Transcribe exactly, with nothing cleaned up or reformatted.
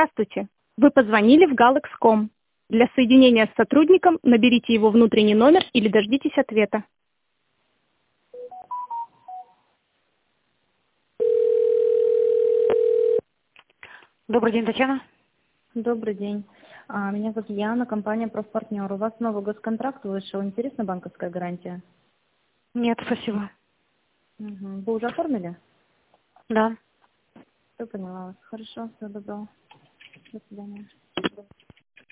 Здравствуйте. Вы позвонили в галакс точка ком. Для соединения с сотрудником наберите его внутренний номер или дождитесь ответа. Добрый день, Татьяна. Добрый день. А, Меня зовут Яна, компания «Профпартнер». У вас новый госконтракт вышел. Интересна банковская гарантия? Нет, спасибо. Угу. Вы уже оформили? Да. Все поняла вас. Хорошо, всего доброго. До свидания.